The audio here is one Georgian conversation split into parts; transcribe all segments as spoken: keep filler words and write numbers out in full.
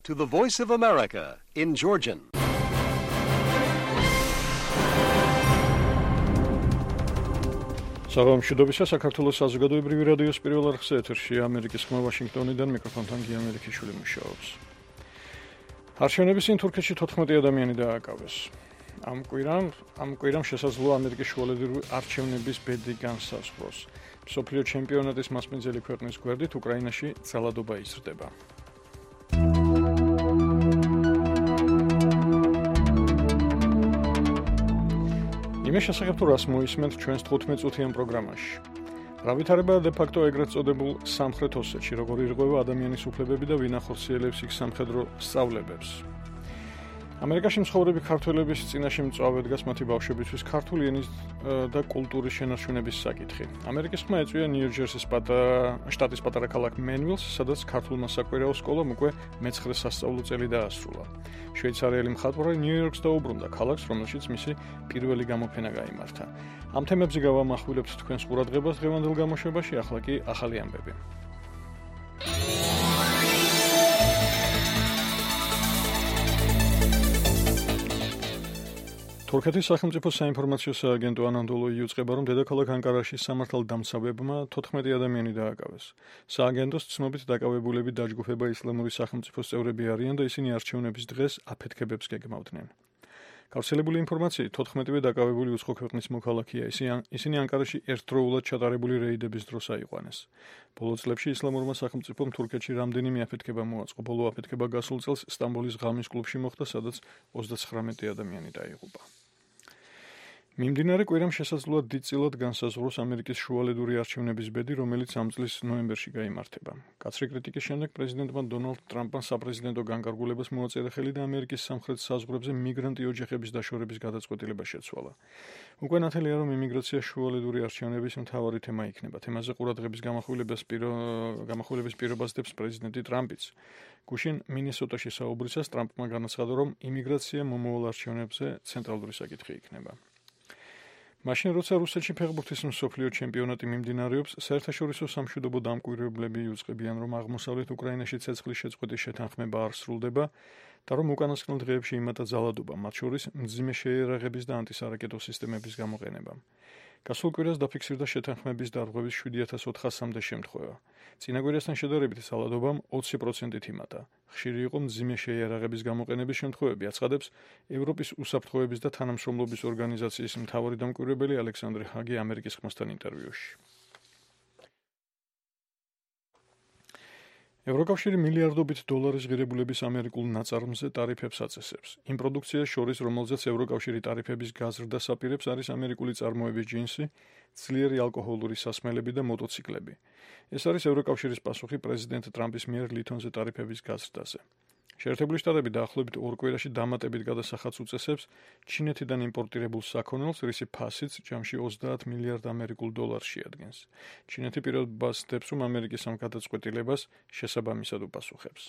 To the Voice of America in Georgian. საღამო მშვიდობისა, საქართველოს საზოგადოებრივი რადიოს პირველ არხზე ეთერში ამერიკის ხმა ვაშინგტონიდან მიკროფონთან გი ამერიკიშვილი მუშაობს. არჩევნების წინ თურქეთში თოთხმეტი ადამიანი დააკავეს. ამ კვირამ, ამ კვირამ შესაძლოა ამერიკის შუალედური არჩევნების ბედი განსაზღვროს. მსოფლიო ჩემპიონატის მასპინძელი ქვეყნის გვერდით უკრაინაში ძალადობა იზრდება. იმის შესახებ თუ რას მოისმენთ ჩვენს თხუთმეტ-წუთიან პროგრამაში. რა ვითარება დე-ფაქტო ეგრეთ წოდებულ სამხრეთ ოსეთში, როგორ ირღვევა ადამიანის უფლებები და ვინ ახორციელებს იქ სამხედრო სწავლებებს. ამერიკაში მცხოვრები ქართველების წინაშე მწვავედ დგას მათი ბავშვებისთვის ქართული ენის და კულტურის შენარჩუნების საკითხი. ამერიკის ხმა ეწვია ნიუ-ჯერსის შტატის პატარა ქალაქ მენვილს, სადაც ქართულმა საკვირაო სკოლამ უკვე მეცხრე სასწავლო წელი დაასრულა. შვეიცარიელი მხატვარი ნიუ-იორკს დაუბრუნდა ქალაქს, რომელშიც მისი პირველი გამოფენა გაიმართა. ამ თემებზე გავამახვილებთ თქვენს ყურადღებას დღევანდელ გამოშვებაში, ახლა კი ახალი ამბები. თურქეთის სახელმწიფო საინფორმაციო სააგენტო ანადოლუ იუწყება, რომ დედაქალაქ ანკარაში სამართალდამცავებმა თოთხმეტი ადამიანი დააკავეს. სააგენტოს ცნობით დაკავებულები დაჯგუფება ისლამური სახელმწიფოს წევრები არიან და ისინი არჩევნების დღეს აფეთქებებს გეგმავდნენ. გავრცელებული ინფორმაციით თოთხმეტივე დაკავებული უცხო ქვეყნის მოქალაქეა. ისინი ანკარაში ერთდროულად ჩატარებული რეიდების დროს აიყვანეს. ბოლო წლებში ისლამურმა სახელმწიფომ თურქეთში რამდენიმე აფეთქება მოაწყო. ბოლო აფეთქება გასულ წელს სტამბოლის ღამის კლუბში მოხდა, სადაც ოცდაცხრამეტი ადამიანი დაიღუპა. მიმდინარე კვირამ შესაძლოა დიდწილად განსაზღვროს ამერიკის შუალედური არჩევნების ბედი, რომელიც ამ წლის ნოემბერში გაიმართება. კაცრი კრიტიკის შემდეგ პრეზიდენტმა დონალდ ტრამპმა საპრეზიდენტო განკარგულებას მოაწერა ხელი და ამერიკის სამხრეთ საზღვრებზე მიგრანტი ოჯახების დაშორების გადაწყვეტილება შეცვალა. უკვე ნათელია, რომ იმიგრაცია შუალედური არჩევნების მთავარი თემა იქნება. თემაზე ყურადღების გამახვილებას გამახვილების პირობას დებს პრეზიდენტი ტრამპიც. გუშინ მინესოტაში საუბრისას ტრამპმა განაცხადა, რომ იმიგრაცია მომავალ არჩევნებზე ცენტრალური საკითხი იქნება. მაშინ როცა რუსეთში ფეხბურთის მსოფლიო ჩემპიონატი მიმდინარეობს, საერთაშორისო სამშვიდობო დამკვირვებლები იუწყებიან, რომ აღმოსავლეთ უკრაინაში ცეცხლის შეწყვეტის შეთანხმება არ სრულდება და რომ უკანასკნელ დღეებში იმატა ძალადობა, მათ შორის მძიმე შეიარაღების და ანტისარაკეტო სისტემების გამოყენება. გასულ კვირას დაფიქსირდა შეთანხმების დარღვევის შვიდი ათას ოთხასამდე შემთხვევა. წინა კვირასთან შედარებით ძალადობამ ოცი პროცენტით იმატა. ხშირი იყო მძიმე შეიარაღების გამოყენების შემთხვევები, აცხადებს ევროპის უსაფრთხოების და თანამშრომლობის ორგანიზაციის მთავარი დამკვირვებელი ალექსანდრე ჰაგი ამერიკის ხმასთან ინტერვიუში. ევროკავშირი მილიარდობით დოლარის ღირებულების ამერიკულ ნაწარმზე ტარიფებს აწესებს. იმ პროდუქციას შორის, რომელზეც ევროკავშირი ტარიფების გაზრდას აპირებს, არის ამერიკული წარმოების ჯინსი, ძლიერი ალკოჰოლური სასმელები და მოტოციკლები. ეს არის ევროკავშირის პასუხი პრეზიდენტ ტრამპის მიერ ლითონზე ტარიფების გაზრდაზე. შეერთებული შტატები დაახლოებით ორ კვირაში დამატებით გადასახადს უწესებს ჩინეთიდან იმპორტირებულ საქონელს, რისი ფასიც ჯამში ოცდაათ მილიარდ ამერიკულ დოლარს შეადგენს. ჩინეთი პირობას დებს, რომ ამერიკის ამ გადაწყვეტილებას შესაბამისად უპასუხებს.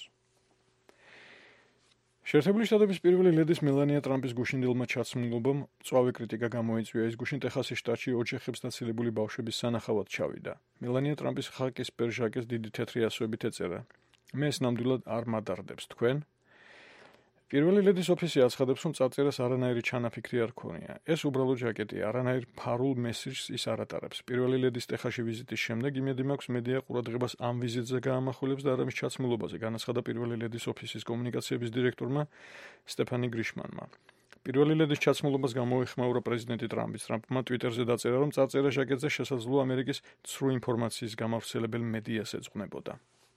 შეერთებული შტატების პირველი ლედის მელანია ტრამპის გუშინდელმა ჩაცმულობამ მწვავე კრიტიკა გამოიწვია. ის გუშინ ტეხასის შტატში ოჯახებს დაცილებული ბავშვების სანახავად ჩავიდა. მელანია ტრამპის ხაკის პერჟაკეს დიდი თეთრი ასოებით ეწერა. მე ეს ნამდვილად არ მადარდებს თქვენ. პირველი ლედის ოფისი აცხადებს, რომ წარწერას არანაირი ჩანაფიქრი არ ქონია. ეს უბრალო ჯაკეტია, არანაირ ფარულ მესიჯს ის არ ატარებს. პირველი ლედის ტეხასში ვიზიტის შემდეგ იმედი მაქვს მედია ყურადღებას ამ ვიზიტზე გაამახვილებს და არ ამის ჩაცმულობაზე, განაცხადა პირველი ლედის ოფისის კომუნიკაციების დირექტორმა სტეფანი გრიშმანმა. პირველი ლედის ჩაცმულობას გამოეხმაურა პრეზიდენტი ტრამპი. ტრამპმა ტვიტერზე დაწერა, რომ წარწერა ჟაკეტზე შესაძლოა ამერიკის ცრუ ინფორმაციის გამავრცელებელ მედიას ეძღვნებოდა.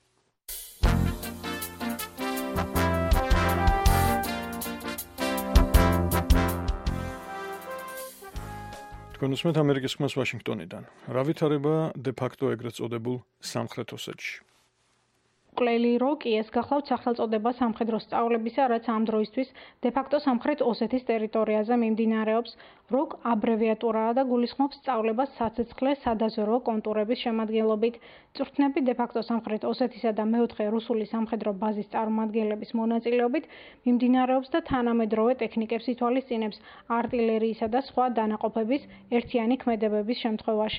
თქვენ უსმენთ ამერიკის ხმას ვაშინგტონიდან. რა ვითარება დე-ფაქტო ეგრეთ წოდებულ სამხრეთ ოსეთში? კლელი როკი ეს გახლავთ სახელწოდება სამხედრო სწავლებისა, რაც ამ დროისთვის დე-ფაქტო სამხრეთ ოსეთის ტერიტორიაზე მიმდინარეობს. როკ აბრევიატურაა და გულისხმობს სწავლებას საცეცხლე სადაზვერვო კონტურების შემადგენლობით. წვრთნები დე-ფაქტო სამხრეთ ოსეთისა და მეოთხე რუსული სამხედრო ბაზის წარმომადგენლების მონაწილეობით მიმდინარეობს და თანამედროვე ტექნიკებს ითვალისწინებს არტილერიისა და სხვა დანაყოფების ერთიანი ქმედებების შემთხვევაში.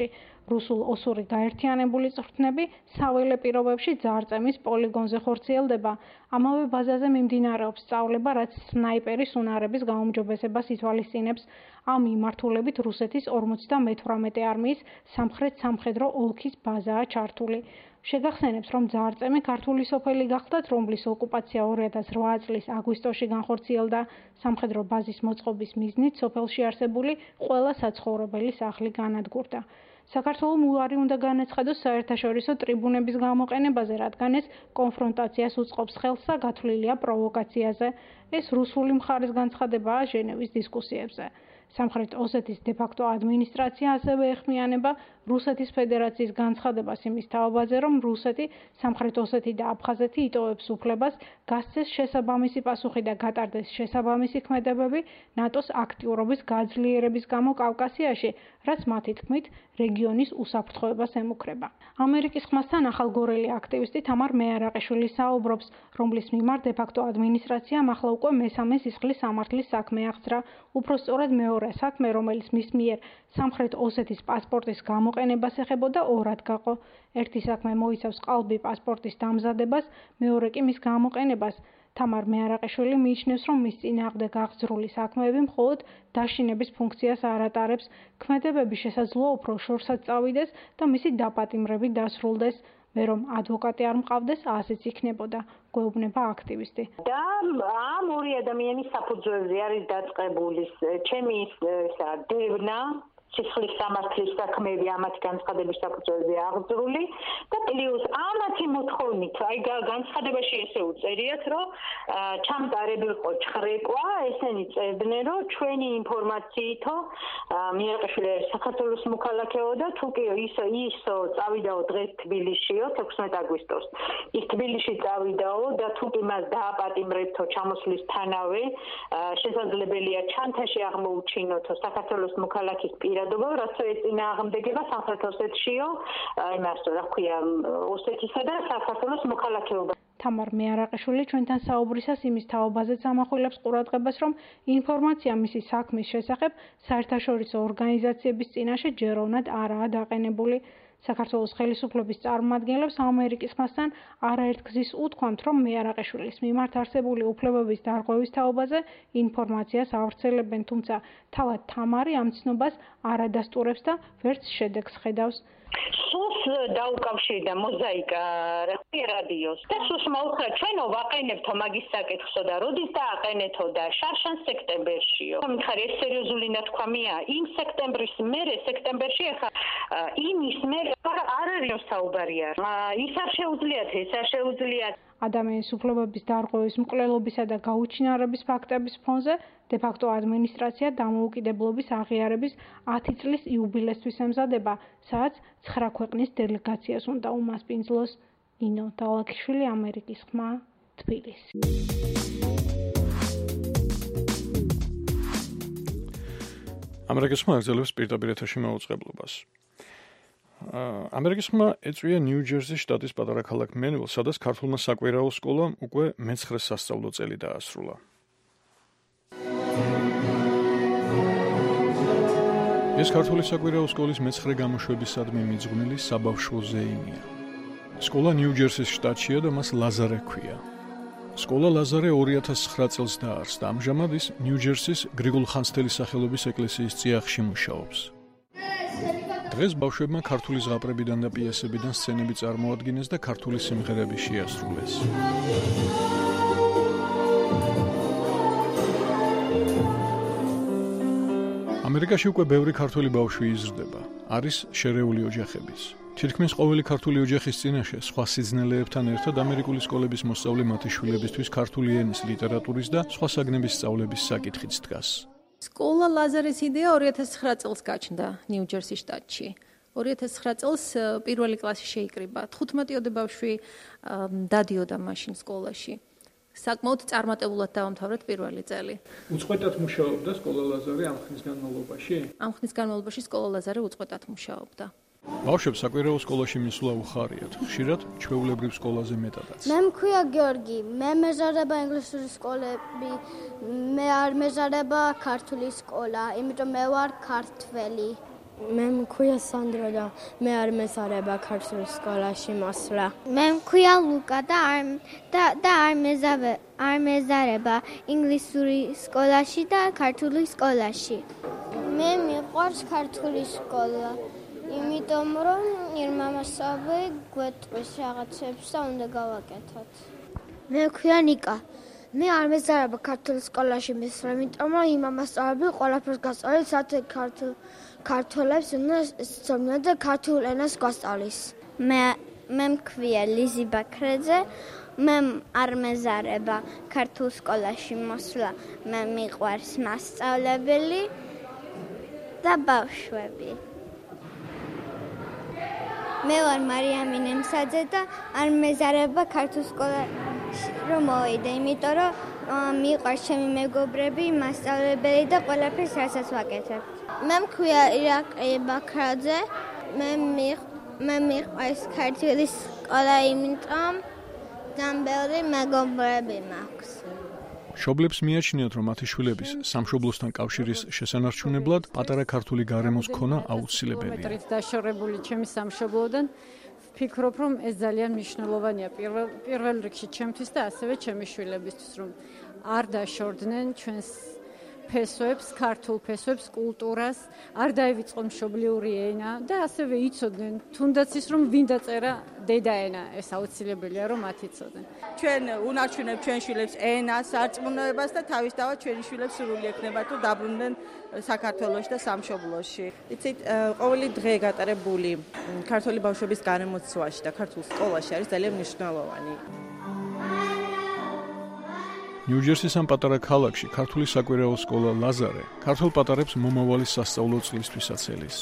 რუსულ-ოსური გაერთიანებული წვრთნები საველე პირობებში ძარწემის პოლიგონზე ხორციელდება. ამავე ბაზაზე მიმდინარეობს სწავლება, რაც სნაიპერის უნარების გაუმჯობესებას ითვალისწინებს. ამ მიმართულებით რუსეთის ორმოცდამეთვრამეტე არმიის სამხრეთ სამხედრო ოლქის ბაზაა ჩართული. შეგახსენებს, რომ ძარწემი ქართული სოფელი გახლდათ, რომლის ოკუპაცია ორი ათას რვა წლის აგვისტოში განხორციელდა. სამხედრო ბაზის მოწყობის მიზნით სოფელში არსებული ყველა საცხოვრებელი სახლი განადგურდა. საქართველომ უარი უნდა განაცხადოს საერთაშორისო ტრიბუნების გამოყენებაზე, რადგან ეს კონფრონტაციას უწყობს ხელს და გათვლილია პროვოკაციაზე. ეს რუსული მხარის განცხადებაა ჟენევის დისკუსიებზე. სამხრეთ ოსეთის დე-ფაქტო ადმინისტრაცია ასევე ეხმიანება რუსეთის ფედერაციის განცხადებას იმის თაობაზე, რომ რუსეთი, სამხრეთ ოსეთი და აფხაზეთი იტოვებს უფლებას გასცეს შესაბამისი პასუხი და გატარდეს შესაბამისი ქმედებები ნატოს აქტიურობის გაძლიერების გამო კავკასიაში, რაც მათი თქმით რეგიონის უსაფრთხოებას ემუქრება. ამერიკის ხმასთან ახალგორელი აქტივისტი თამარ მეარაყიშვილი საუბრობს, რომლის მიმართ დე-ფაქტო ადმინისტრაციამ ახლა უკვე მესამე სისხლის სამართლის საქმე აღძრა, უпростоრად მეორე საქმე, რომელიც მის მიერ სამხრეთ ოსეთის პასპორტის გამოყენებას ეხებოდა, ორად გაყო. ერთი საქმე მოიცავს ყალბი პასპორტის დამზადებას, მეორე კი მის გამოყენებას. თამარ მეარაყიშვილი მიიჩნევს, რომ მის წინააღმდეგ აღძრული საქმეები მხოლოდ დაშინების ფუნქციას არ ატარებს, ქმედებები შესაძლოა უფრო შორსაც წავიდეს და მისი დაპატიმრებით დასრულდეს. მე რომ ადვოკატი არ მყავდეს, ასეც იქნებოდა, გვეუბნება აქტივისტი. და ამ ორი ადამიანის საფუძველზე არის დაწყებული ჩემი ისა დევნა, სისხლის სამართლის საქმეები ამათი განცხადების საფუძველზე აღძრული და პლუს ამათი მოთხოვნით, აი განცხადებაში ესე უწერიათ, რომ ჩამტარებულიყო ჩხრეკვა, ესენი წერდნენ, რომ ჩვენი ინფორმაციითო მეარაყიშვილი საქართველოს მოქალაქეო და თუკი ის ის წავიდაო დღეს თბილისშიო ექვსმეტ აგვისტოს. ის თბილისში წავიდაო და თუკი მას დააპატიმრებთო ჩამოსვლისთანავე, შესაძლებელია ჩანთაში აღმოუჩინოთო საქართველოს მოქალაქის პირადობა, რაც ეწინააღმდეგება სამხრეთ ოსეთშიო, იმას რა ქვია, ოსეთისა და საქართველოს მოქალაქეობა. თამარ მეარაყიშვილი ჩვენთან საუბრისას იმის თაობაზეც ამახვილებს ყურადღებას, რომ ინფორმაცია მისი საქმის შესახებ საერთაშორისო ორგანიზაციების წინაშე ჯეროვნად არაა დაყენებული. საქართველოს ხელისუფლების წარმომადგენლებს ამერიკის ხმასთან არაერთგზის უთქვამთ, რომ მეარაყიშვილის მიმართ არსებული უფლებების დარღვევის თაობაზე ინფორმაციას ავრცელებენ, თუმცა თავად თამარი ამ ცნობას არ ადასტურებს და ვერც შედეგს ხედავს. სულს დაუკავშირდა მოზაიკა რადიოს და სულს მოუხრა ჩვენო ვაყენებთო მაგის საკითხსო და როდის დააყენეთო და შარშან სექტემბერშიო. მითხარი ეს სერიოზული ნათქვამია იმ სექტემბრის მერე სექტემბერში ახლა იმის მერე არ არის საუბარია. ის არ შეუძლიათ, ეს არ შეუძლიათ. ადამიანის უფლებების დარღვევის მკვლელობისა და გაუჩინარების ფაქტების ფონზე დე-ფაქტო ადმინისტრაცია დამოუკიდებლობის აღიარების ათი წლის იუბილესთვის ემზადება, სადაც ცხრა ქვეყნის დელეგაციას უნდა უმასპინძლოს. ნინო დალაქიშვილი, ამერიკის ხმა, თბილისი. ამერიკის ხმა აგრძელებს პირდაპირ ეთერში მაუწყებლობას. ამერიკის ხმა ეწვია ნიუ-ჯერსის შტატის პატარა ქალაქ მენვილს, სადაც ქართულმა საკვირაო სკოლამ უკვე მეცხრე სასწავლო წელი დაასრულა. ეს ქართული საკვირაო სკოლის მეცხრე გამოშვებისადმი მიძღვნილი საბავშვო ზეიმია. სკოლა ნიუ-ჯერსის შტატშია და მას ლაზარე ჰქვია. სკოლა ლაზარე ორი ათას ცხრა წელს დაარსდა. ამჟამად ის ნიუ-ჯერსის გრიგოლ ხანძთელის სახელობის ეკლესიის წიაღში მუშაობს. დღეს ბავშვებმა ქართული ზღაპრებიდან და პიესებიდან სცენები წარმოადგინეს და ქართული სიმღერები შეასრულეს. ამერიკაში უკვე ბევრი ქართული ბავშვი იზრდება. არის შერეული ოჯახების. თითქმის ყოველი ქართული ოჯახის წინაშე სხვა სიძნელეებთან ერთად ამერიკული სკოლების მოსწავლე მათი შვილებისთვის ქართული ენის, ლიტერატურის და სხვა საგნების სწავლების საკითხიც დგას. სკოლა ლაზარის იდეა ორი ათას ცხრა წელს გაჩნდა ნიუ-ჯერსის შტატში. ორი ათას ცხრა წელს პირველი კლასი შეიკრიბა. თხუთმეტიოდე ბავშვი დადიოდა მაშინ სკოლაში. საკმაოდ წარმატებულად დაამთავრეთ პირველი წელი. უწყვეტად მუშაობდა სკოლა ლაზარე ამ ხნის განმავლობაში? ამ ხნის განმავლობაში სკოლა ლაზარე უწყვეტად მუშაობდა. ბავშვებს საკვირაო სკოლაში მისვლა უხარიათ, ხშირად ჩვეულებრივ სკოლაზე მეტადაც. მე მქვია გიორგი, მე მეზარება ინგლისური სკოლები, მე არ მეზარება ქართული სკოლა, იმიტომ მე ვარ ქართველი. მე მქვია სანდრა და მე არ მეზარება ქართულ სკოლაში მოსვლა. მე მქვია ლუკა და არ და და არ მეზავე არ მეზარება ინგლისური სკოლაში და ქართული სკოლაში. მე მიყვარს ქართული სკოლა, იმიტომ რომ ირმამასწავლებელი გვეტყვის რაღაცებს და უნდა გავაკეთოთ. მე მქვია ნიკა. მე არ მეზარება ქართულ სკოლაში მისვლა, იმიტომ რომ იმამასწავლებელი ყველაფერს გასწავლის, საერთოდ ქართულ ქართველებს უნდა სწავლენ და ქართულ ენას გასწავლის. მე მე მქვია ლიზი ბაქრაძე, მე არ მეზარება ქართულ სკოლაში მოსვლა, მე მიყვარს მასწავლებელი და ბავშვები. მე ვარ მარიამი ნემსაძე და არ მეზარება ქართულ სკოლაში რომ მოვიდე, იმიტომ რომ მიყვარს ჩემი მეგობრები, მასწავლებელი და ყველაფერს რასაც ვაკეთებ. მე მქვია ირაკლი ბაქრაძე, მე მე მიყვარს ქართული სკოლა, იმიტომ ძალიან ბევრი მეგობრები მაქვს. მშობლებს მიაჩნიათ, რომ მათი შვილების სამშობლოსთან კავშირის შესანარჩუნებლად პატარა ქართული გარემოს ქონა აუცილებელია. მეტრით დაშორებული ჩემი სამშობლოდან ვფიქრობ, რომ ეს ძალიან მნიშვნელოვანია პირველ პირველ რიგში ჩემთვის და ასევე ჩემი შვილებისთვის, რომ არ დაშორდნენ ჩვენს ფესვებს, ქართულ ფესვებს, კულტურას, არ დაივიწყონ მშობლიური ენა და ასევე იცოდნენ, თუნდაც ის რომ ვინ დაწერა დედაენა, ეს აუცილებელია რომ მათ იცოდნენ. ჩვენ უნარჩუნებთ ჩვენ შვილებს ენას, სარწმუნოებას და თავისთავად ჩვენი შვილებს სურვილი ექნება თუ დაბრუნდნენ საქართველოში და სამშობლოში. იცით, ყოველი დღე გატარებული ქართული ბავშვების გარემოცვაში და ქართულ სკოლაში არის ძალიან მნიშვნელოვანი. ნიუ-ჯერსის ამ პატარა ქალაქში ქართული საკვირაო სკოლა ლაზარე ქართულ პატარებს მომავალი სასწავლო წლისთვისაც ელის.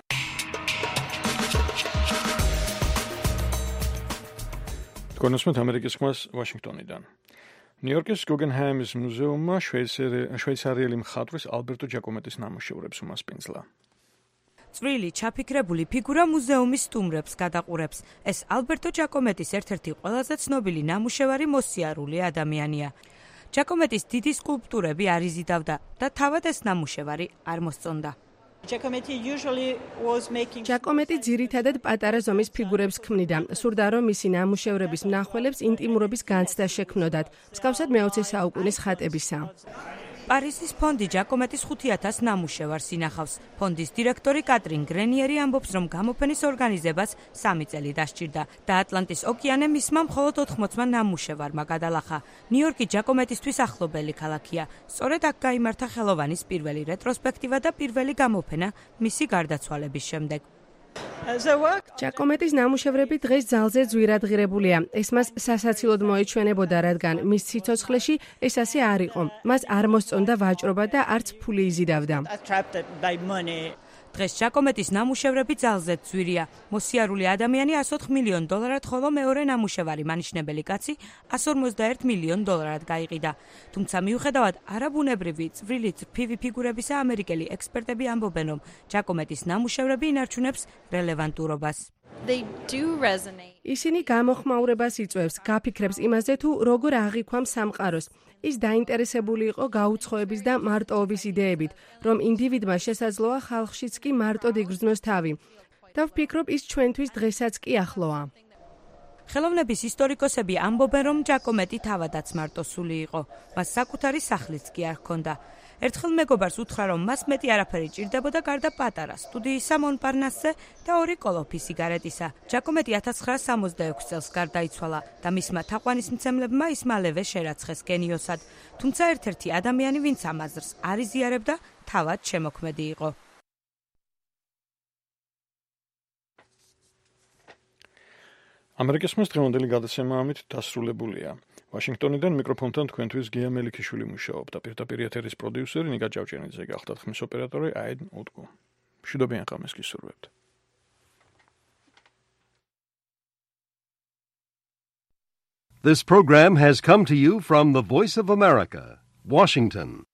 კონსმეთ ამერიკის ხმას ვაშინგტონიდან. ნიუ-იორკის გუგენჰაიმის მუზეუმმა შვეიცარიელი მხატვრის ალბერტო ჯაკომეტის ნამუშევრებს უმასპინძლა. წვრილი ჩაფიქრებული ფიგურა მუზეუმის სტუმრებს გადაყურებს. ეს ალბერტო ჯაკომეტის ერთ-ერთი ყველაზე ცნობილი ნამუშევარი მოსიარული ადამიანია. ჯაკომეტის დიდი სკულპტურები არ იზიდავდა და თავად ეს ნამუშევარი არ მოსწონდა. ჯაკომეტი ძირითადად პატარა ზომის ფიგურებს ქმნიდა. სურდა, რომ მისი ნამუშევრების მნახველებს ინტიმურობის განცდა შექმნოდათ, მსგავსად მეოცე საუკუნის ხატებისა. პარიზის ფონდი ჯაკომეტის ხუთი ათას ნამუშევარს ინახავს. ფონდის დირექტორი კატრინ გრენიერი ამბობს, რომ გამოფენის ორგანიზებას სამი წელი დასჭირდა და ატლანტის ოკეანე მისმა მხოლოდ ოთხმოცმა ნამუშევარმა გადალახა. ნიუ-იორკი ჯაკომეტისთვის ახლობელი ქალაქია. სწორედ აქ გაიმართა ხელოვანის პირველი რეტროსპექტივა და პირველი გამოფენა მისი გარდაცვალების შემდეგ. ჯაკომეტის ნამუშევრები დღეს ძალზე ძვირადღირებულია. ეს მას სასაცილოდ მოეჩვენებოდა, რადგან მის სიცოცხლეში ეს ასე არ იყო. მას არ მოსწონდა ვაჭრობა და არც ფული იზიდავდა. დღეს ჯაკომეტის ნამუშევრები ძალზე ძვირია. მოსიარული ადამიანი εκατს ოთხ მილიონ დოლარად, ხოლო მეორე ნამუშევარი მანიშნებელი კაცი εκατს ორმოცდაერთ მილიონ დოლარად გაიყიდა. თუმცა მიუხედავად არაბუნებრივი წვრილი წრფივი ფიგურებისა, ამერიკელი ექსპერტები ამბობენ, რომ ჯაკომეტის ნამუშევრები ინარჩუნებს რელევანტურობას. ისინი გამოხმაურებას იწვევს, გაფიქრებს იმაზე თუ როგორ აღიქვამს სამყაროს. ის დაინტერესებული იყო გაუცხოების და მარტოობის იდეებით, რომ ინდივიდმა შესაძლოა ხალხშიც კი მარტოდ იგრძნოს თავი. და ვფიქრობ, ის ჩვენთვის დღესაც კი ახლოა. ხელოვნების ისტორიკოსები ამბობენ, რომ ჯაკომეტი თავადაც მარტოსული იყო. მას საკუთარი სახლიც კი არ ჰქონდა. ერთხელ მეგობარს უთხრა, რომ მას მეტი არაფერი ჭირდებოდა გარდა პატარა სტუდიისა მონპარნასზე და ორი კოლოფი სიგარეტისა. ჯაკომეტი ათას ცხრაას სამოცდაექვსი წელს გარდაიცვალა და მისმა თაყვანისმცემლებმა ის მალევე შერაცხეს გენიოსად. თუმცა ერთ-ერთი ადამიანი, ვინც ამ აზრს არ იზიარებდა, თავად შემოქმედი იყო. ამერიკის ხმის დღევანდელი გადაცემა ამით დასრულებულია. ვაშინგტონიდან მიკროფონთან თქვენთვის გია მელიქიშვილი მუშაობდა. პირდაპირ ეთერის პროდიუსერი ნიკა ჭავჭიანიძე გახდათ, ხმის ოპერატორი აიდ უტკუ. მშვიდობიან ღამეს გისურვებთ. This program has come to you from the Voice of America, Washington.